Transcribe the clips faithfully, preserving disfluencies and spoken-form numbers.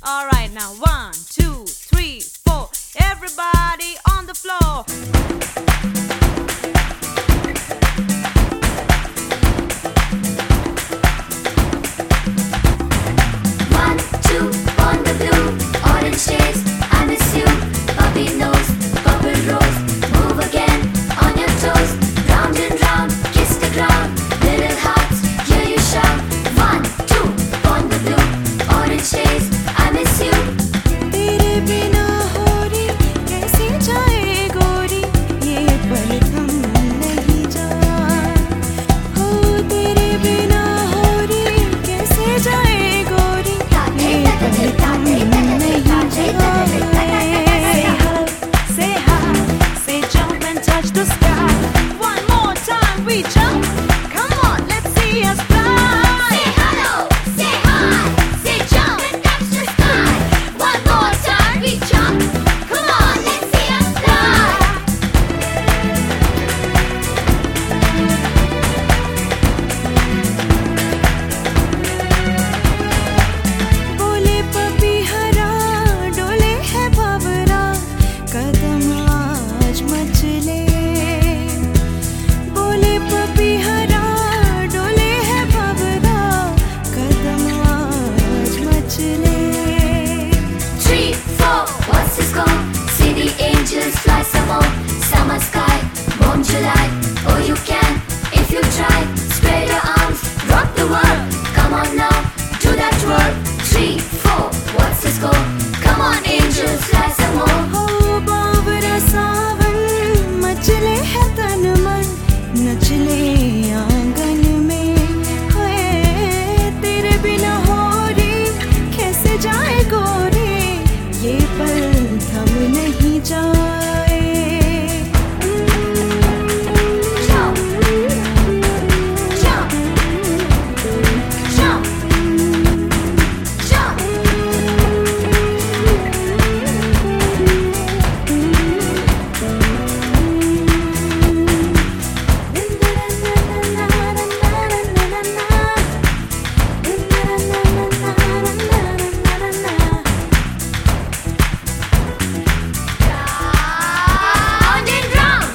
Alright, now one, two, three, four. Everybody on the floor. One, two, on the blue, orange days, I miss you. Puppy nose, purple rose, move again on your toes. Round and round, kiss the ground, little hearts, hear you shout. One, two, on the blue, orange days, I miss you. तेरे बिना हो रही कैसी जाए गोरी ये पल थम नहीं जा हो तेरे बिना हो रही कैसे जाए गोरी ये पल थम नहीं जा Say hello, say hi, say jump and touch the sky. One more time, we jump. Come on, let's see us fly. Say hello, say hi, say jump and touch the sky. One more time we jump. Come on, let's see us fly. बोले पपी हरा डोले है बाबरा कदम आज मचले बोले पपी हरा डोले है बाबरा कदम आज मचले Three, four, what's this called? City angels fly some more. Summer sky, warm July. Oh, you can if you try. Spread your arms, rock the world. Come on now, do that twirl. Three, four, what's this called? Come on, angels fly some more. हो बाबरा सावन मचले है तन मन नचले आंगन में होए तेरे बिना हो रही कैसे जाए गोरी ये पल थम नहीं जाए Jump, jump, jump, jump. Round and round,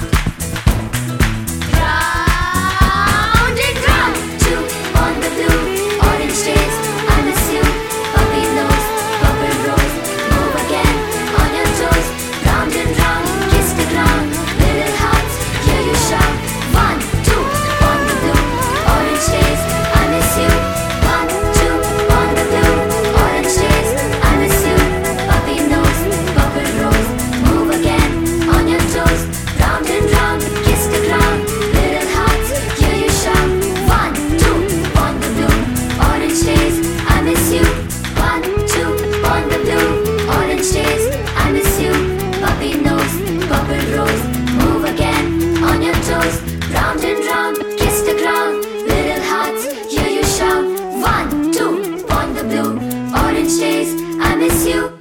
round and round. Two on the blue, orange days, I miss you. Puppy nose, purple rose, move again on your toes. Round and round, kiss the ground, little hearts, hear you shout. One, two on the blue, orange days, I miss you. One, two on the blue, orange days, I miss you. Puppy nose, purple rose, move again on your toes. Round and round, kiss the ground, little hearts, hear you shout. One, two on the blue, orange days, I miss you. One, two on the blue, orange days, I miss you. Puppy nose, purple rose, move again on your toes. Round and round, kiss the ground, little hearts, hear you shout. One, two on the blue, orange days, I miss you.